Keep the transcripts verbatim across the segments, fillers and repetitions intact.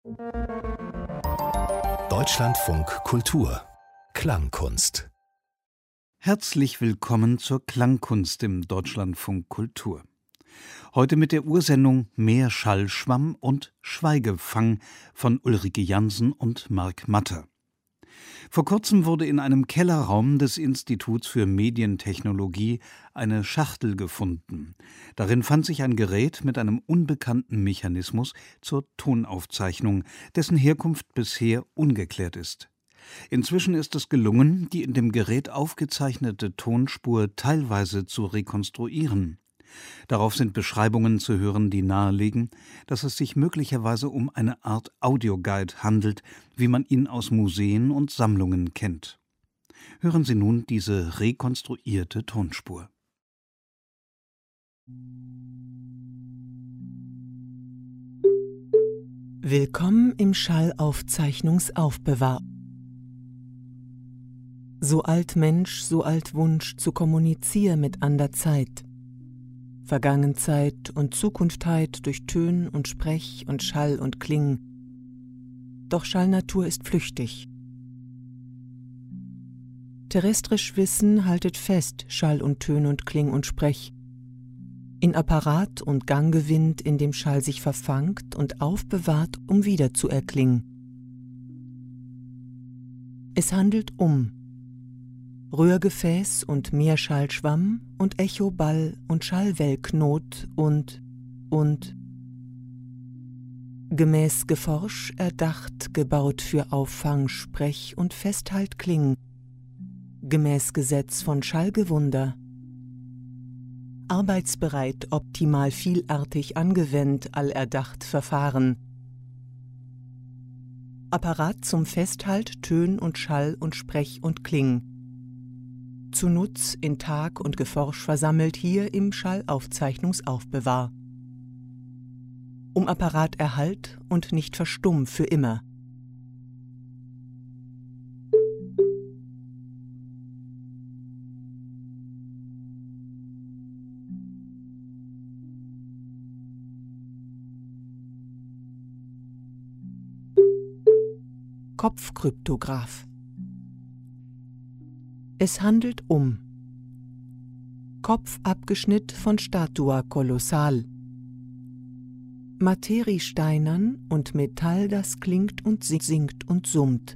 Deutschlandfunk Kultur Klangkunst. Herzlich willkommen zur Klangkunst im Deutschlandfunk Kultur. Heute mit der Ursendung Mehr Schallschwamm und Schweigefang von Ulrike Jansen und Marc Matter. Vor kurzem wurde in einem Kellerraum des Instituts für Medientechnologie eine Schachtel gefunden. Darin fand sich ein Gerät mit einem unbekannten Mechanismus zur Tonaufzeichnung, dessen Herkunft bisher ungeklärt ist. Inzwischen ist es gelungen, die in dem Gerät aufgezeichnete Tonspur teilweise zu rekonstruieren. Darauf sind Beschreibungen zu hören, die nahelegen, dass es sich möglicherweise um eine Art Audioguide handelt, wie man ihn aus Museen und Sammlungen kennt. Hören Sie nun diese rekonstruierte Tonspur. Willkommen im Schallaufzeichnungsaufbewahr. So alt Mensch, so alt Wunsch zu kommunizieren mit an der Zeit. Vergangenzeit und Zukunftheit durch Tön und Sprech und Schall und Kling. Doch Schallnatur ist flüchtig. Terrestrisch Wissen haltet fest Schall und Tön und Kling und Sprech. In Apparat und Gang gewinnt, in dem Schall sich verfangt und aufbewahrt, um wieder zu erklingen. Es handelt um Röhrgefäß und Meerschallschwamm und Echoball und Schallwellknot und, und gemäß Geforsch erdacht, gebaut für Auffang, Sprech und Festhalt Kling, gemäß Gesetz von Schallgewunder, arbeitsbereit, optimal vielartig angewendet, allerdacht Verfahren, Apparat zum Festhalt, Tön und Schall und Sprech und Kling, zu Nutz in Tag und Geforsch versammelt hier im Schallaufzeichnungsaufbewahr. Um Apparat Erhalt und nicht verstumm für immer. Kopfkryptograph. Es handelt um Kopfabgeschnitt von Statua kolossal. Materie steinern und Metall, das klingt und singt und summt.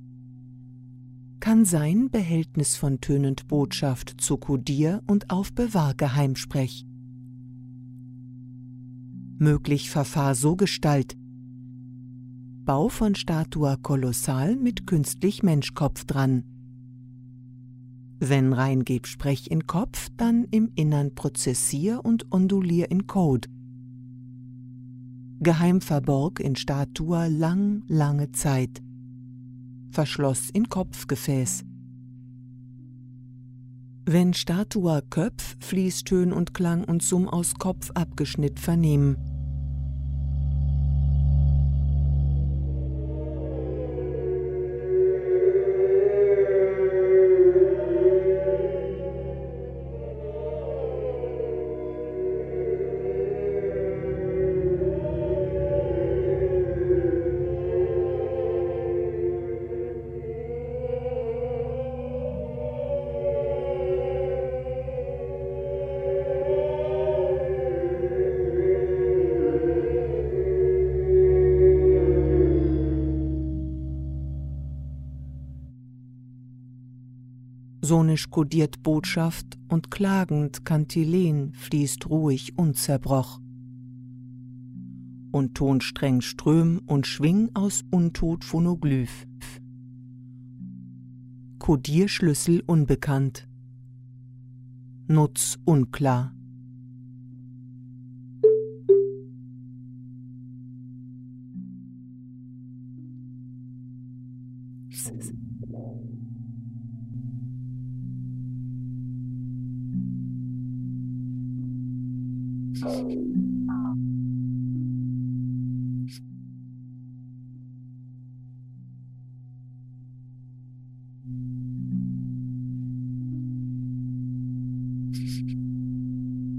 Kann sein Behältnis von tönend Botschaft zu Kodier und Aufbewahr Geheimsprech. Möglich Verfahr so Gestalt. Bau von Statua kolossal mit künstlich Menschkopf dran. Wenn rein geb Sprech in Kopf, dann im Innern Prozessier und Ondulier in Code. Geheim verborg in Statua lang, lange Zeit. Verschloss in Kopfgefäß. Wenn Statua Köpf, fließt Tön und Klang und Summ aus Kopf abgeschnitt vernehmen. Sonisch kodiert Botschaft und klagend Kantilen fließt ruhig unzerbroch. Und tonstreng ström und schwing aus Untot Phonoglyph. Kodierschlüssel unbekannt. Nutz unklar.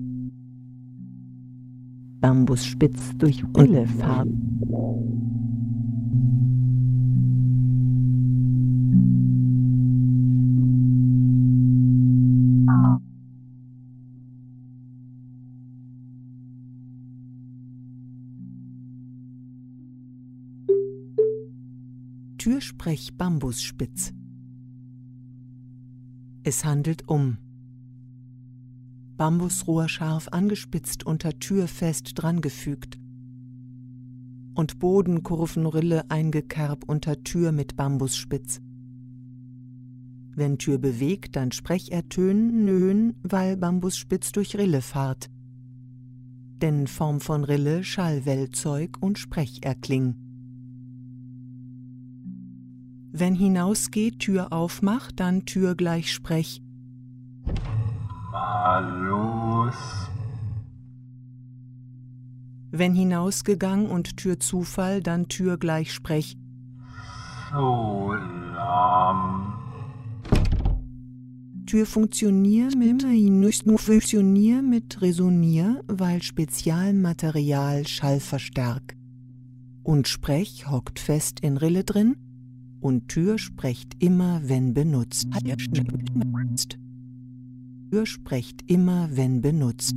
Bambusspitz durch Ullefarben. Türsprech Bambusspitz. Es handelt um Bambusrohr scharf angespitzt, unter Tür fest drangefügt und Bodenkurvenrille eingekerbt unter Tür mit Bambusspitz. Wenn Tür bewegt, dann Sprechertönen nöhen, weil Bambusspitz durch Rille fahrt. Denn Form von Rille Schallwellzeug und Sprecherkling. Wenn hinausgeht, Tür aufmacht, dann Tür gleich Sprech. Mal los. Wenn hinausgegangen und Tür Zufall, dann Tür gleich Sprech. So lahm. Tür funktionier mit nur funktionier mit Resonier, weil Spezialmaterial Schallverstärk. Und Sprech hockt fest in Rille drin. Und Tür sprecht immer, wenn benutzt. Tür sprecht immer, wenn benutzt.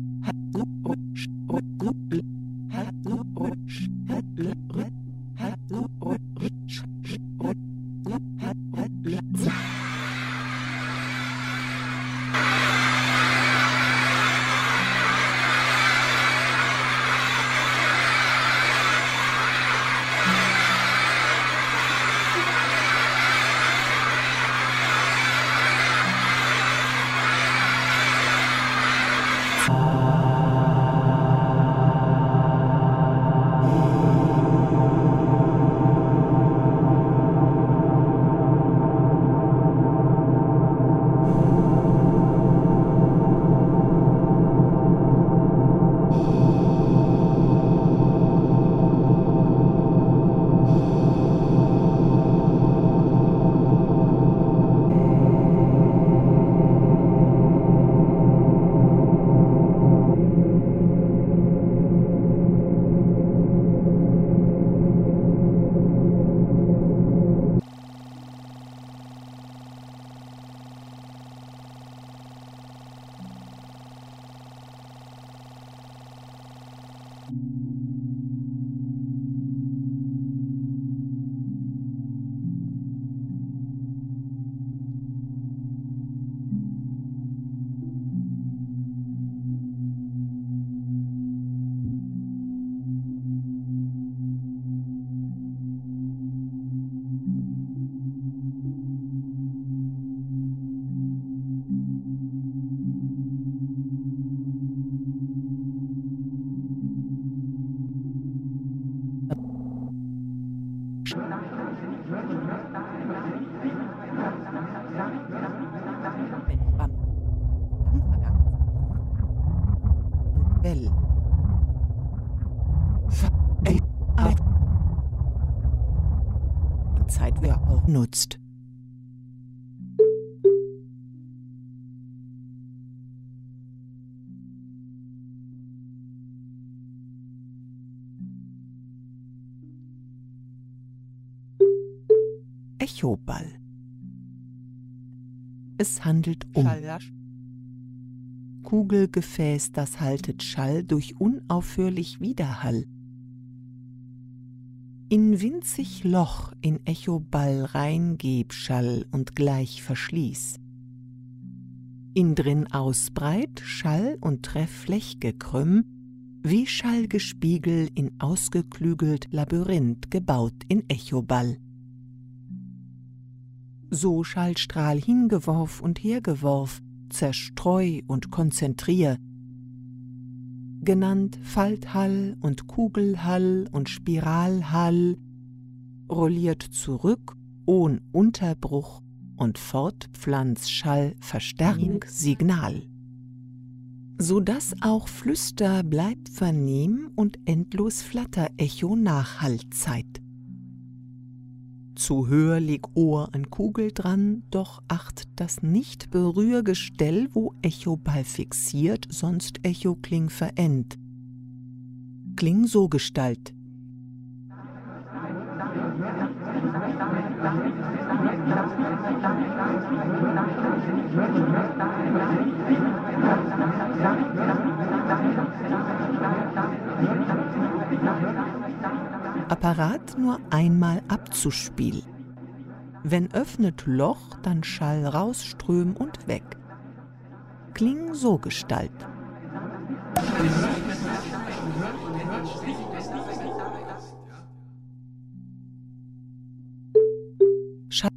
Well. Zeit wer auch nutzt. Echoball. Es handelt um Kugelgefäß, das haltet Schall durch unaufhörlich Widerhall. In winzig Loch in Echoball reingeb Schall und gleich verschließ. In drin ausbreit Schall und Trefffläch gekrümmt, wie Schallgespiegel in ausgeklügelt Labyrinth gebaut in Echoball. So Schallstrahl hingeworf und hergeworf, zerstreu und konzentrier, genannt Falthall und Kugelhall und Spiralhall, rolliert zurück ohn Unterbruch und fortpflanzt Schall Verstärk Signal, so dass auch Flüster bleibt vernehm und endlos Flatter Echo Nachhallzeit. Zu höher leg Ohr an Kugel dran, doch acht das nicht Berührgestell, wo Echoball fixiert, sonst Echokling verendt. Kling so Gestalt. Apparat nur einmal abzuspielen. Wenn öffnet Loch, dann Schall rausström und weg. Kling so Gestalt. Schall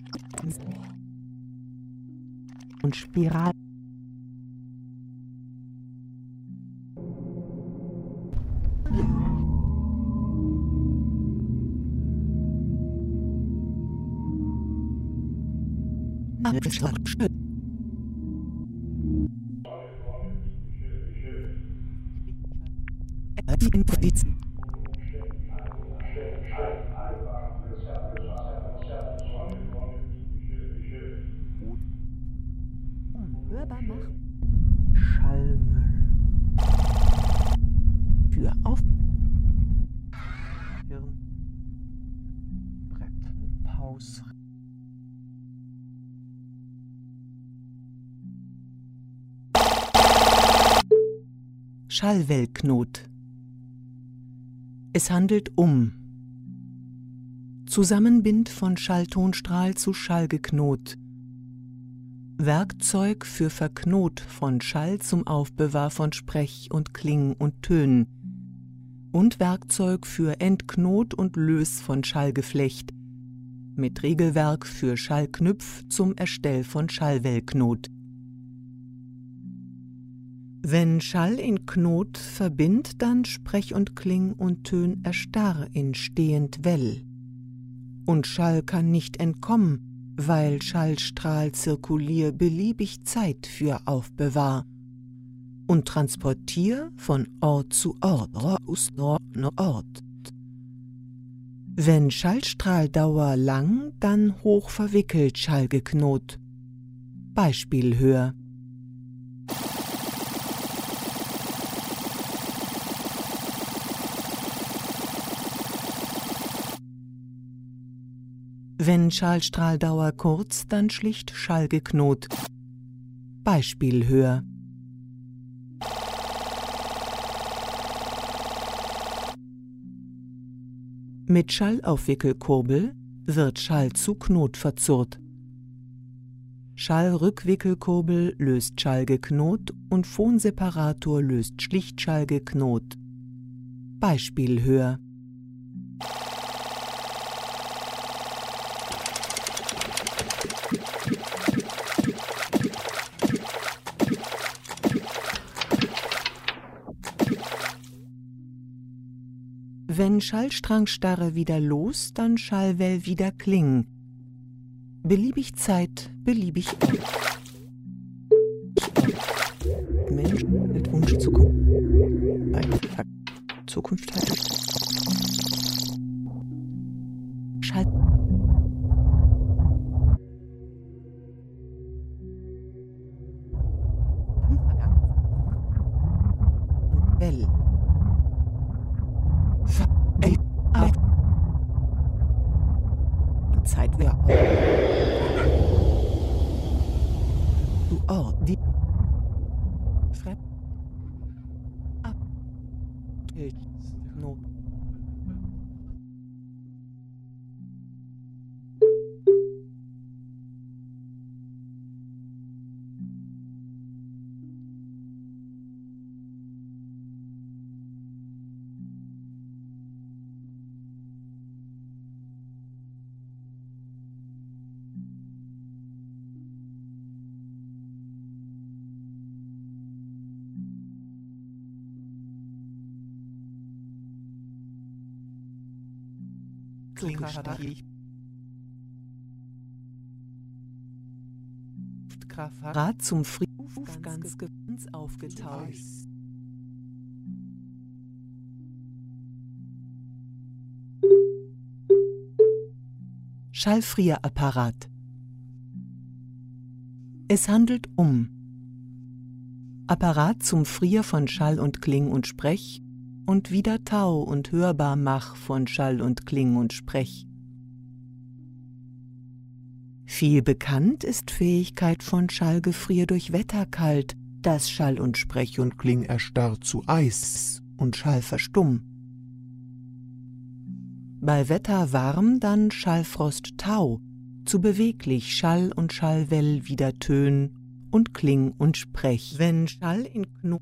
und Spiral. Hörbar machen. Schallmüll. Tür auf. Hirn. Brett. Pause. Schallwellknot. Es handelt um Zusammenbind von Schalltonstrahl zu Schallgeknot, Werkzeug für Verknot von Schall zum Aufbewahr von Sprech und Kling und Tönen und Werkzeug für Entknot und Lös von Schallgeflecht mit Regelwerk für Schallknüpf zum Erstell von Schallwellknot. Wenn Schall in Knot verbind, dann Sprech und Kling und Tön erstarr in stehend Well. Und Schall kann nicht entkommen, weil Schallstrahl zirkulier beliebig Zeit für Aufbewahr und transportier von Ort zu Ort, aus Ort. Wenn Schallstrahldauer lang, dann hoch verwickelt Schallgeknot. Beispiel hör. Wenn Schallstrahldauer kurz, dann schlicht Schallgeknot. Beispiel hör. Mit Schallaufwickelkurbel wird Schall zu Knot verzurrt. Schallrückwickelkurbel löst Schallgeknot und Phonseparator löst schlicht Schallgeknot. Beispiel hör. Wenn Schallstrangstarre wieder los, dann Schallwell wieder Kling. Beliebig Zeit, beliebig Ort. Mensch mit Wunsch Zukunft. Zukunft halt. Schall. Und Well. Zeit wir du Ort die Fremd ab Not Rad zum Friedhof ganz ganz aufgetaucht. Schallfrierapparat. Es handelt um Apparat zum Frier von Schall und Kling und Sprech und wieder Tau und hörbar mach von Schall und Kling und Sprech. Viel bekannt ist Fähigkeit von Schallgefrier durch Wetter kalt, das Schall und Sprech und Kling erstarrt zu Eis und Schall verstumm. Bei Wetter warm dann Schallfrost Tau, zu beweglich Schall und Schallwell wieder Tön und Kling und Sprech. Wenn Schall in Knopf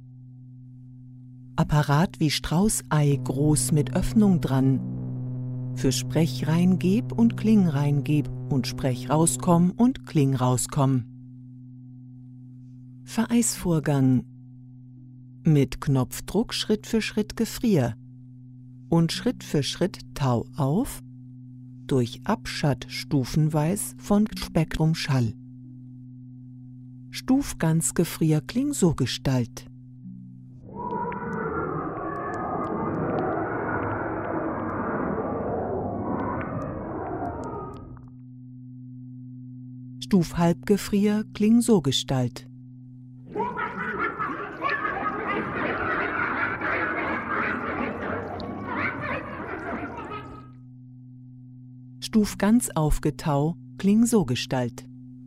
Apparat wie Straußei groß mit Öffnung dran, für Sprech reingeb und Kling reingeb und Sprech rauskomm und Kling rauskomm. Vereisvorgang mit Knopfdruck Schritt für Schritt Gefrier und Schritt für Schritt Tau auf, durch Abschatt stufenweis von Spektrum Schall. Stuf ganz Gefrier Kling so Gestalt. Stuf Halbgefrier Kling so Gestalt. Stuf ganz aufgetau Kling so Gestalt.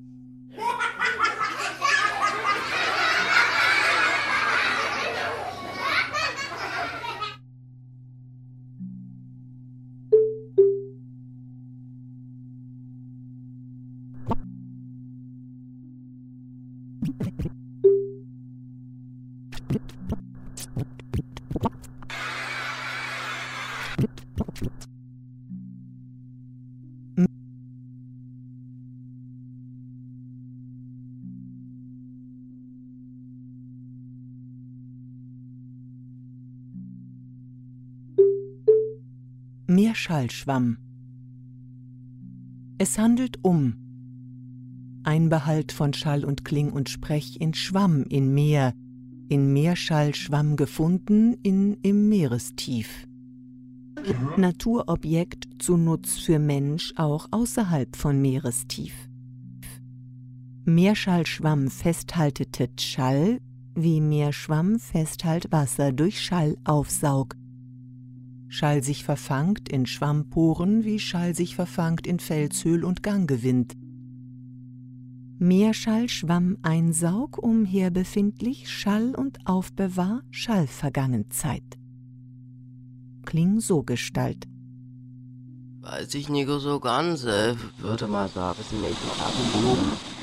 Meerschallschwamm. Es handelt um Einbehalt von Schall und Kling und Sprech in Schwamm in Meer, in Meerschallschwamm gefunden in im Meerestief. Naturobjekt zu Nutz für Mensch auch außerhalb von Meerestief. Meerschallschwamm festhaltetet Schall, wie Meerschwamm festhalt Wasser durch Schallaufsaug. Schall sich verfangt in Schwammporen, wie Schall sich verfangt in Felshöhl und Ganggewind. Meerschallschwamm einsaug umher befindlich, Schall und Aufbewahr, Schallvergangenzeit. Kling so Gestalt. Weiß ich nicht so ganz, äh, würde mal sagen, es sind echt mal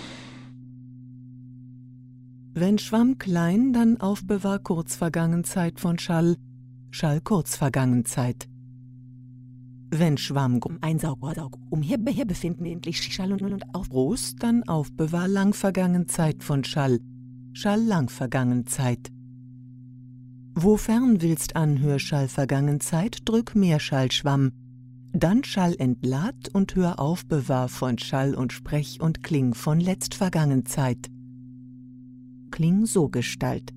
Wenn Schwamm klein, dann Aufbewahr Kurzvergangenzeit von Schall, Schall Kurzvergangenzeit. Wenn Schwamm einsaug umher befindlich Schall und, und auf groß, dann Aufbewahr Langvergangenzeit von Schall, Schall Langvergangenzeit. Wofern willst anhör Schallvergangenzeit, drück Meerschallschwamm, dann Schall entlad und hör Aufbewahr von Schall und Sprech und Kling von Letztvergangenzeit. Kling so Gestalt.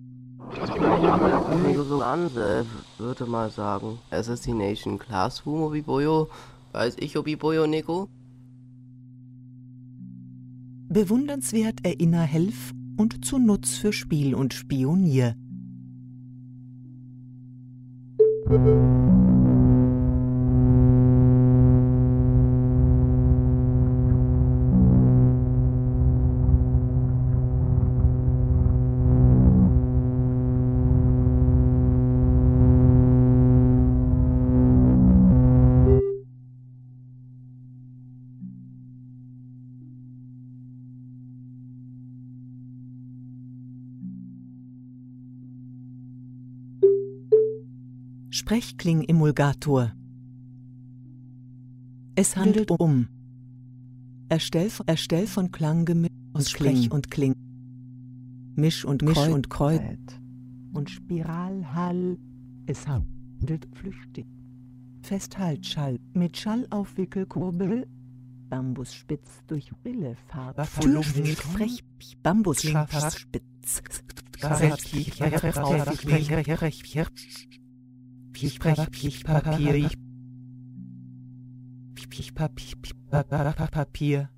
so an, äh, würde mal sagen, Assassination Classroom obi boyo, weiß ich obi boyo Nico. Bewundernswert erinner helf und zu Nutz für Spiel und Spionier. Sprechkling-Emulgator. Es handelt um Erstell, Erstell von Klanggemisch aus Sprech und Kling, Misch und Misch Kreuz und Kreuz und Spiralhall. Es handelt flüchtig. Festhaltschall mit Schallaufwickelkurbel, Bambusspitz durch Brille, Farbe, Frech, Bambusspitz, Papier, Papier,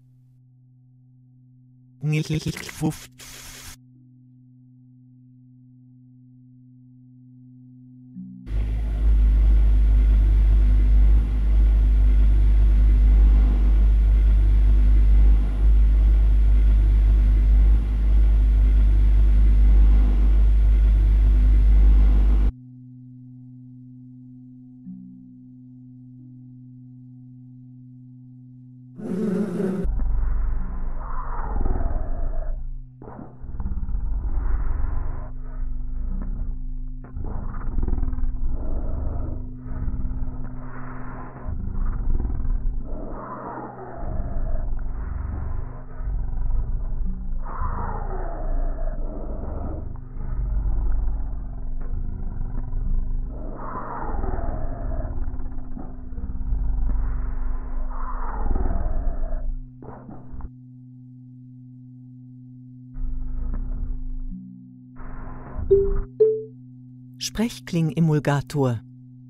Sprechkling-Emulgator.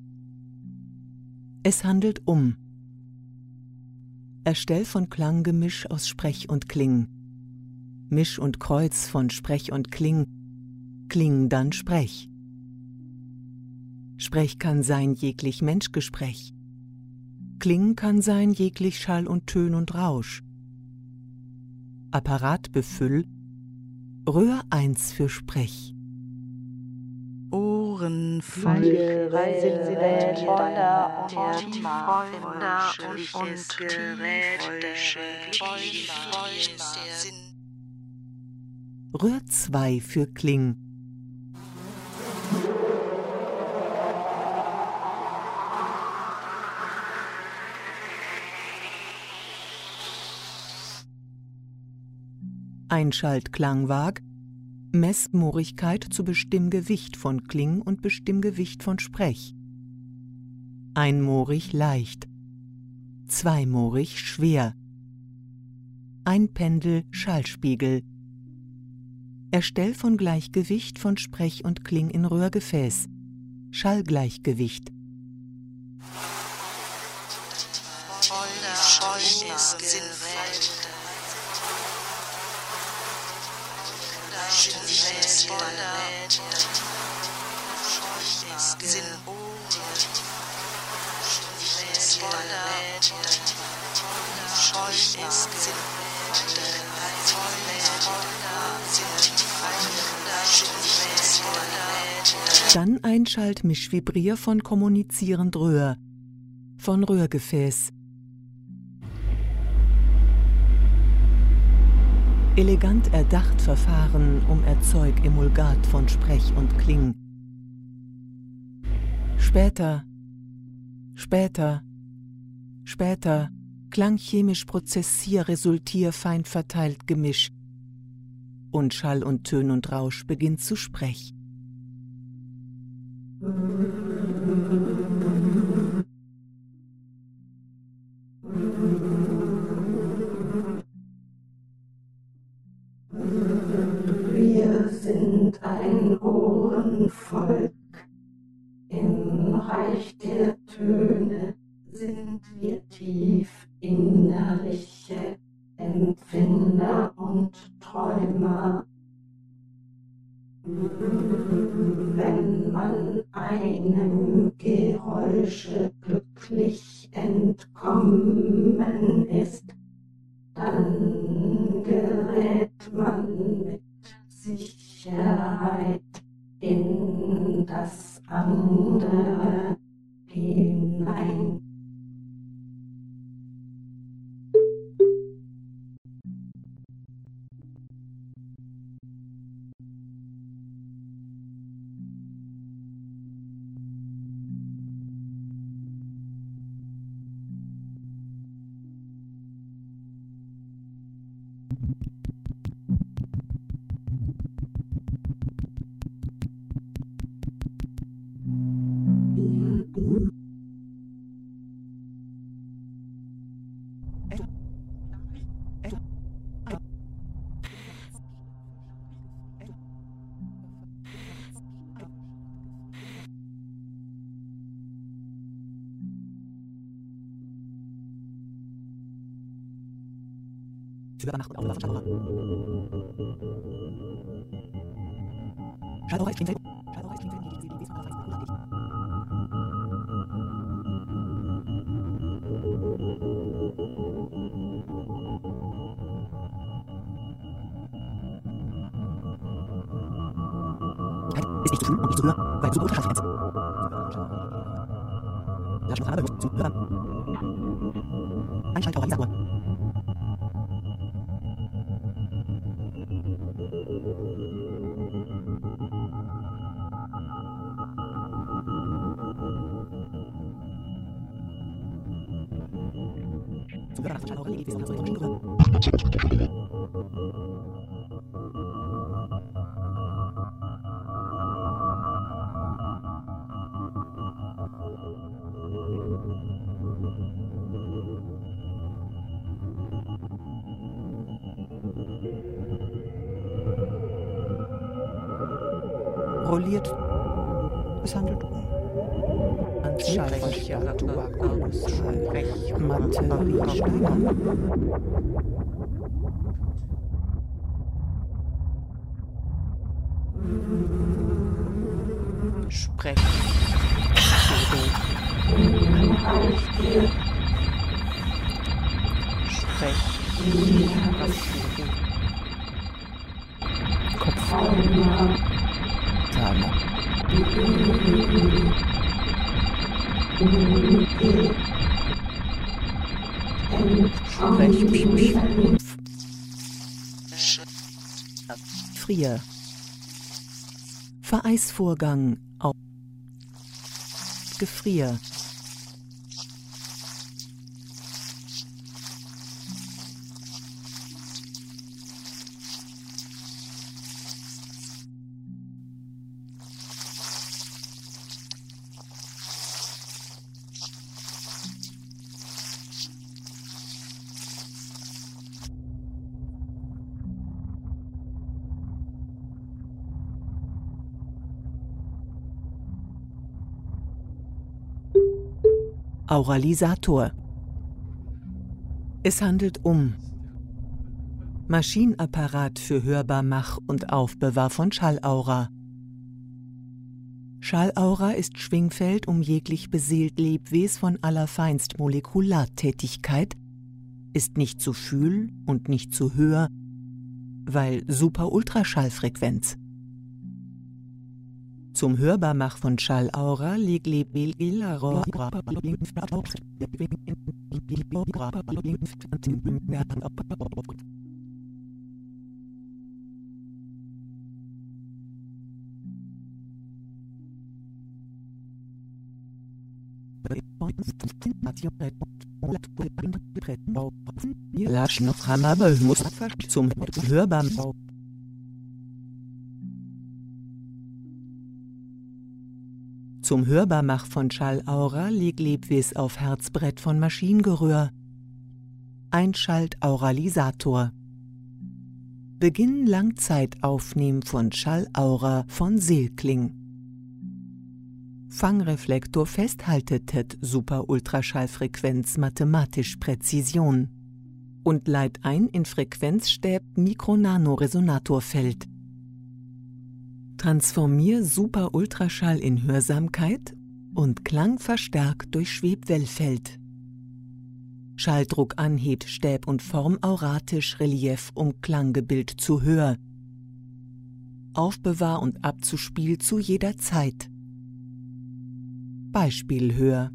Es handelt um Erstell von Klanggemisch aus Sprech und Kling. Misch und Kreuz von Sprech und Kling. Kling dann Sprech. Sprech kann sein jeglich Menschgesprech. Kling kann sein jeglich Schall und Tön und Rausch. Apparatbefüll Röhr eins für Sprech. Ohren voll Gerät voller und tiefer und Gerät Sinn. Röhr zwei für Kling. Einschaltklangwaag Messmorigkeit zu Bestimmgewicht von Kling und Bestimmgewicht von Sprech. Einmorig leicht, zweimorig schwer. Einpendel Schallspiegel. Erstell von Gleichgewicht von Sprech und Kling in Röhrgefäß. Schallgleichgewicht. Dann Einschalt-Mischvibrier von kommunizierend Röhr, von Röhrgefäß. Elegant erdacht Verfahren um Erzeug-Emulgat von Sprech und Kling. Später, später, später, klangchemisch Prozessier, Resultier, fein verteilt Gemisch. Und Schall und Tön und Rausch beginnt zu Sprech. Wir sind ein Ohrenvolk. Im Reich der Töne sind wir tief innerliche Empfinder und Träumer. Wenn man einem Geräusche glücklich entkommen ist, dann gerät man mit Sicherheit in das andere hinein. Für Nacht und Auge von Schallhorror. Schallhorror ist Klingfeld. Schallhorror ist Klingfeld. Die Idee von Kreis mit Kulanlicht. Ist nicht zu fühlen und nicht zu hören, weil zu große Schallfrequenz. Lass mich aber zu hören. Einschaltkauer Isar. Rolliert. Es handelt um Schallreicher Materie. Sprech. Sprech. Kopf. Tana. Sprech. Frier. Vereisvorgang. Auf. Gefrier. Auralisator. Es handelt um Maschinenapparat für Hörbarmach und Aufbewahr von Schallaura. Schallaura ist Schwingfeld um jeglich beseelt Lebwes von allerfeinst Molekulartätigkeit, ist nicht zu fühl und nicht zu hör, weil Super-Ultraschallfrequenz. Zum Hörbarmach von Schallaura liegt Lebelgilaro. Zum Hörbarmach. Zum Hörbarmach von Schallaura liegt Lebwes auf Herzbrett von Maschinengerühr. Einschalt-Auralisator. Beginn Langzeitaufnehmen von Schallaura von Seelkling. Fangreflektor festhaltetet Super-Ultraschallfrequenz mathematisch Präzision und leit ein in Frequenzstäb Mikronanoresonatorfeld. Transformier Super-Ultraschall in Hörsamkeit und Klang verstärkt durch Schwebwellfeld. Schalldruck anhebt Stäb und Form auratisch Relief um Klanggebild zu Hör. Aufbewahr und Abzuspiel zu jeder Zeit. Beispiel Hör.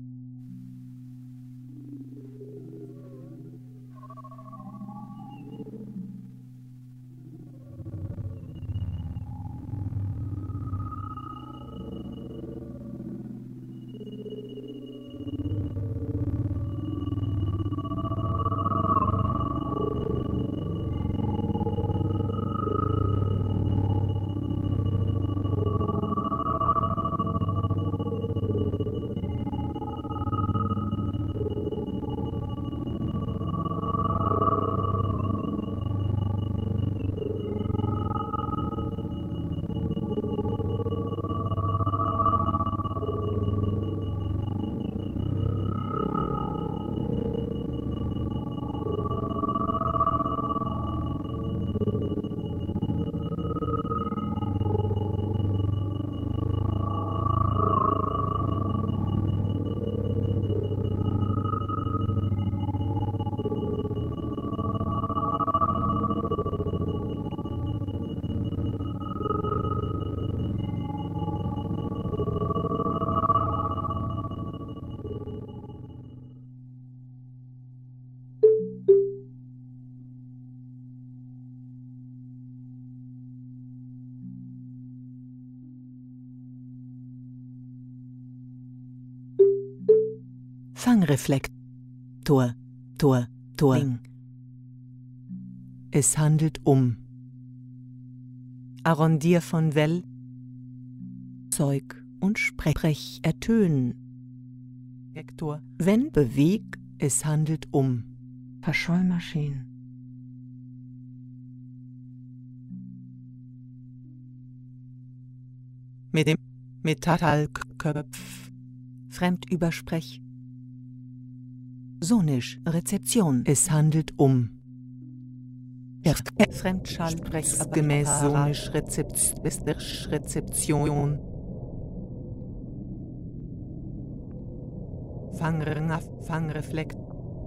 Fangreflektor, Tor, Tor. Es handelt um Arrondier von Well, Zeug und Sprech ertönen. Hektor. Wenn beweg, es handelt um Verschollmaschinen. Mit dem Metallköpf. Fremdübersprech. Sonisch Rezeption. Es handelt um Fremdschallsprech gemäß Sonisch Rezeption. Fangringer, Fangreflekt.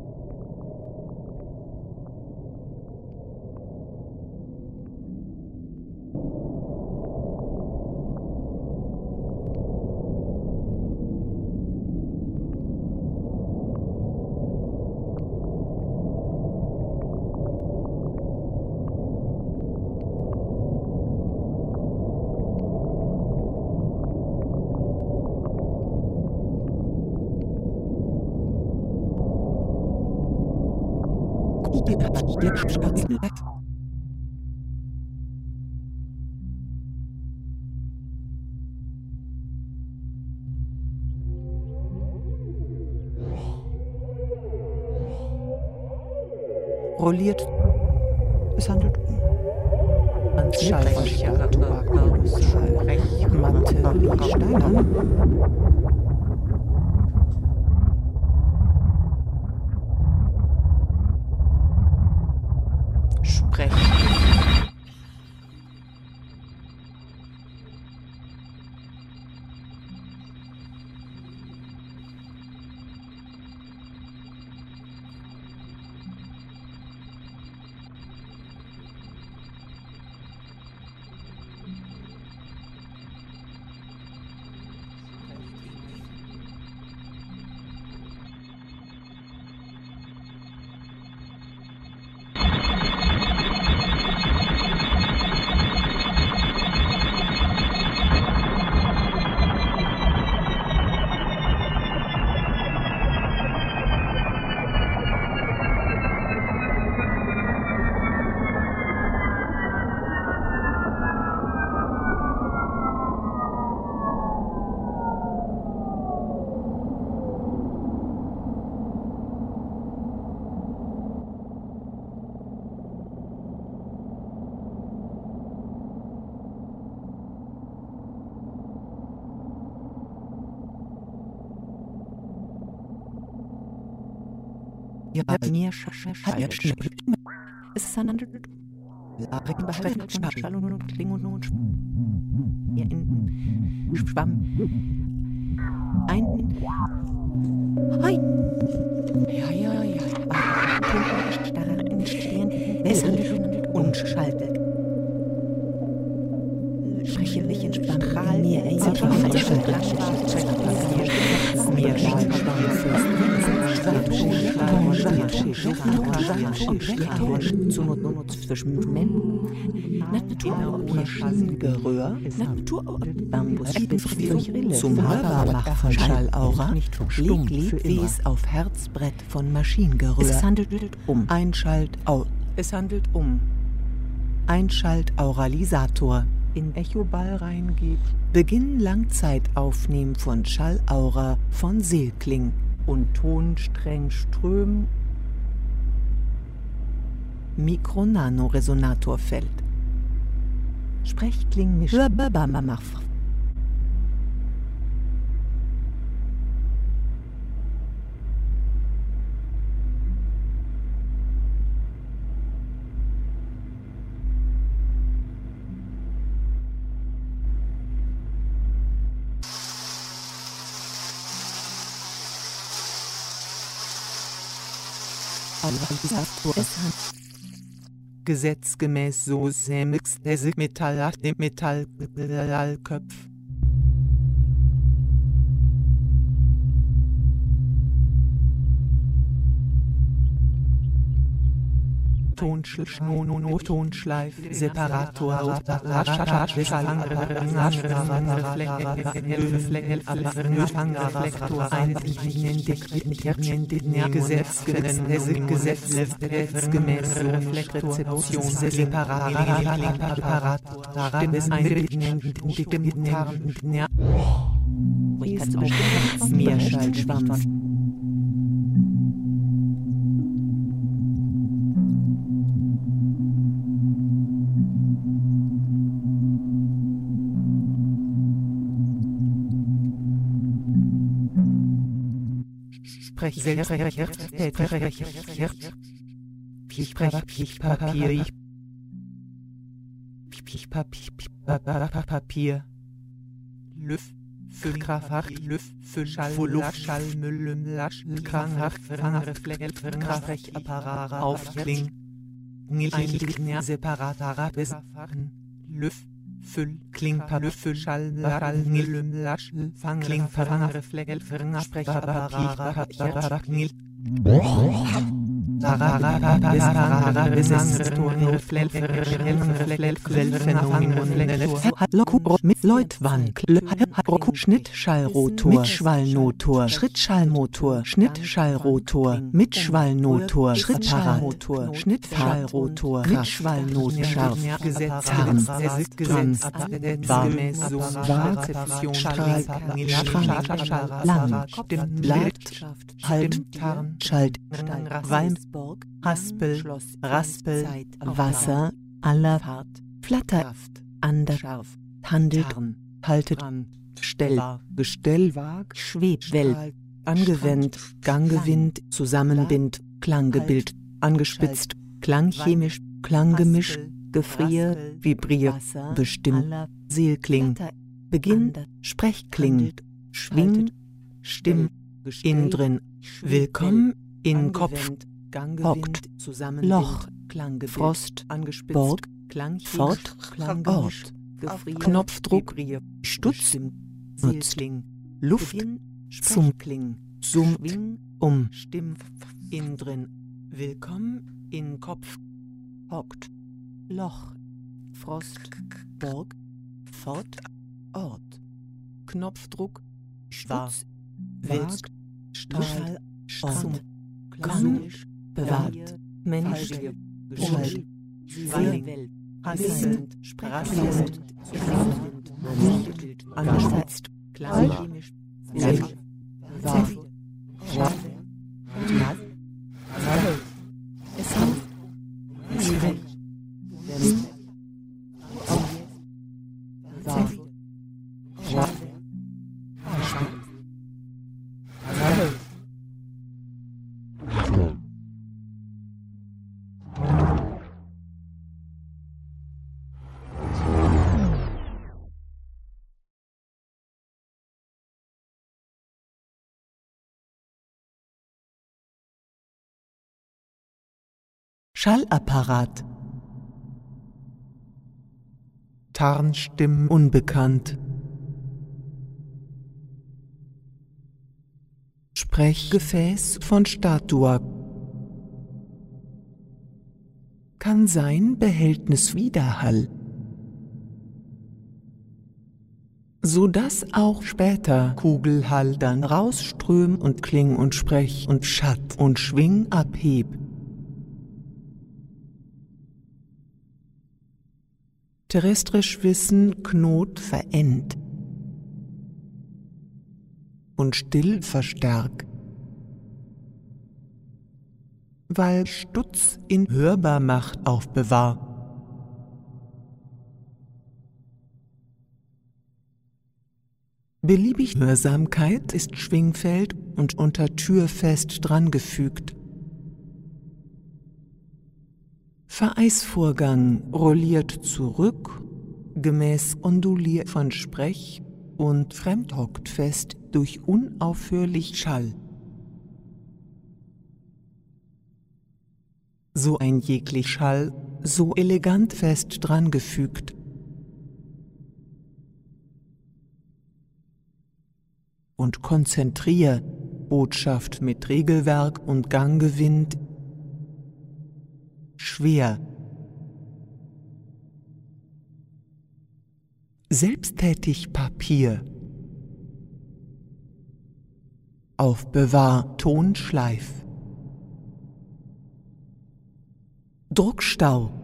Rolliert. Es handelt um Schallfläche, Mantel, Steine. Ja, mir es handelt Schall und Kling und Schwamm. Ein. Hi. Ja, ja, ja. Starr entstehen. Es handelt unschaltet. Sprechlichen Strahl. Mir ein Naturmaschinengeröhr, Natur Bambus, zum Hörbarmach von Schallaura, leg wie es auf Herzbrett von Maschinengeröhr. Es handelt um Einschalt-Au. Es handelt um Einschalt-Auralisator. In Echoball reingeht. Beginn Langzeitaufnehmen von Schallaura von Seelkling und Tonstreng Ström. Mikro-Nano-Resonatorfeld. Sprechklingmisch. Hörbabamach. Gesetzgemäß so sämix der Metall dem Metallköpf. Tonschnono, Tonschleif, Separator, Reflektor, Gesetz, gesetzgemäß, Reflektrezeption, Separat, Meerschallschwamm. Papier, Papier, Lüft, Füllkraft, Lüft, Füllschall, Schall, Müll, Lasch, Krankhaft, Reflex, Apparat, Aufkling, Nilchner, Separatar, Lüft, Füll, Klingpa, Füll, Schall, Schall, Nil, Lasch, Fang, Klingpa, Reflex, Sprechapparat, Nil. mit Leutwand, Schnittschallrotor, Mitschwallnotor, Schrittschallmotor, Schnittschallrotor, Mitschwallnotor, Schrittschallmotor, Schnittschallrotor, Mitschwallnotor, scharf, Zahn, Trans, Waag, Strahl, Strang, lang, Blatt, Halt, Schalt, Walmsburg, Haspel, Raspel, Wasser, aller, Flatter, Ander, handelt, haltet, Stell, Gestellwag, Schwebwell, angewendet, Ganggewind, Zusammenbind, Klanggebild, angespitzt, klangchemisch, Klanggemisch, Gefrier, Vibrier, bestimmt, Seelkling, Beginn, Sprechkling, Schwing, Stimm, in drin, willkommen, in Kopf, hockt, Loch, Frost, Borg, fort, Ort, Knopfdruck, Stutz, nutzt, Luft, zum, Summ, um, in drin, willkommen, in Kopf, hockt, Loch, Frost, Borg, fort, Ort, Knopfdruck, Stutz, Willst, Strahl, Ort, Gang, bewahrt, Mensch, Schall, Walling, Hassend, Sprachwelt, angesetzt, klangchemisch, Selb, Waff, Waff, Mass, Saddel, Essen, Schreck, Waff, Waff, Schallapparat, Tarnstimmen unbekannt, Sprechgefäß von Statua, kann sein Behältnis Widerhall, so dass auch später Kugelhall dann rausström und Kling und Sprech und Schatt und Schwing abheb. Terrestrisch Wissen Knot verendt und still verstärk, weil Stutz in hörbar Macht aufbewahr. Beliebig Hörsamkeit ist Schwingfeld und unter Tür fest drangefügt. Vereisvorgang rolliert zurück, gemäß Ondulier von Sprech und fremdhockt fest durch unaufhörlich Schall. So ein jeglich Schall, so elegant fest drangefügt. Und konzentrier, Botschaft mit Regelwerk und Ganggewind, schwer. Selbsttätig Papier. Aufbewahr Tonschleif. Druckstau.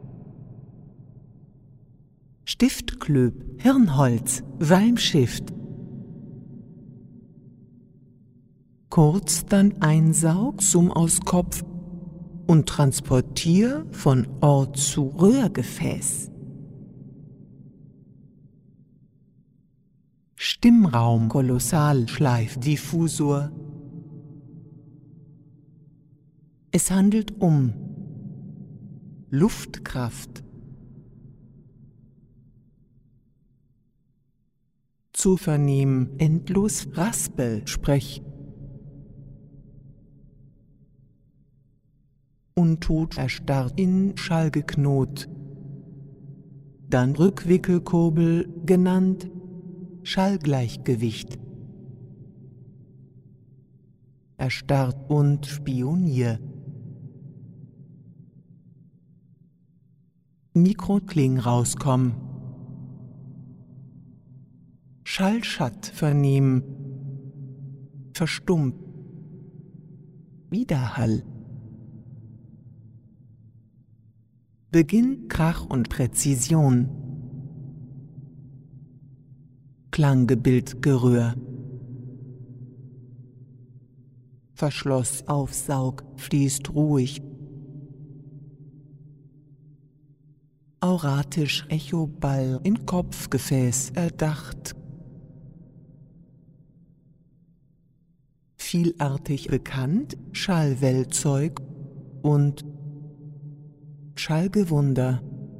Stiftklöb, Hirnholz, Walmschift. Kurz dann Einsaug, Summ aus Kopf und Transportier von Ort zu Röhrgefäß. Stimmraum, Kolossalschleifdiffusor. Es handelt um Luftkraft. Zu vernehmen, endlos Raspel, Sprech. Untot erstarrt in Schallgeknot. Dann Rückwickelkurbel, genannt Schallgleichgewicht. Erstarrt und Spionier. Mikrokling rauskommen. Schallschatt vernehmen. Verstummt. Widerhall. Beginn, Krach und Präzision. Klanggebild, Gerühr. Verschloss, Aufsaug, fließt ruhig. Auratisch, Echoball, in Kopfgefäß erdacht. Vielartig bekannt, Schallwellzeug und Schallgewunder.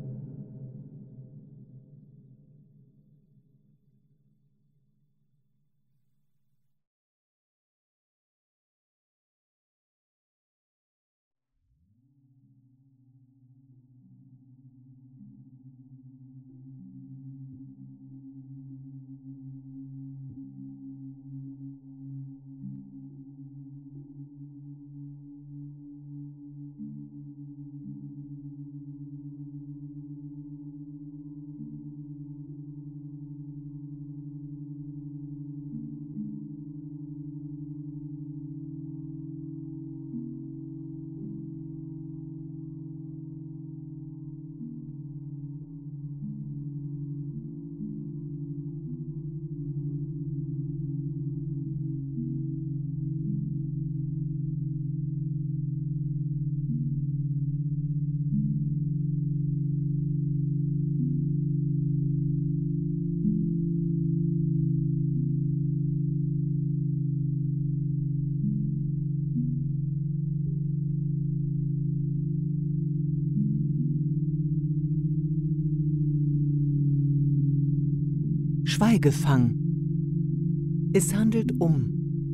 Schweigefang. Es handelt um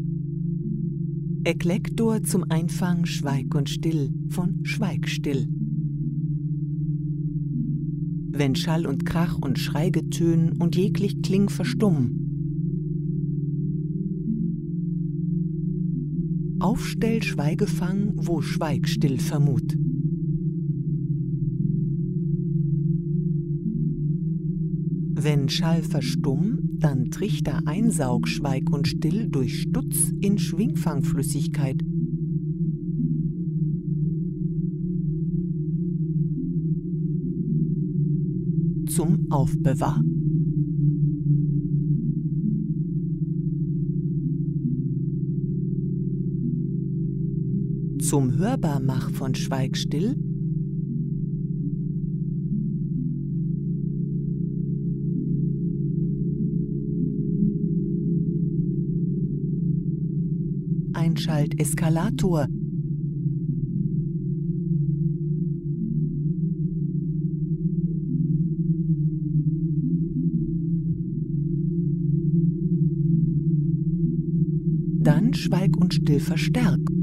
Eklektor zum Einfang Schweig und Still von Schweigstill. Wenn Schall und Krach und Schreigetön und jeglich Kling verstummen. Aufstell Schweigefang, wo Schweigstill vermut. Wenn Schall verstumm, dann Trichter Einsaug, Schweig und Still durch Stutz in Schwingfangflüssigkeit. Zum Aufbewahr. Zum Hörbarmach von Schweigstill. Einschalteskalator. Dann Schweig und Still verstärkt.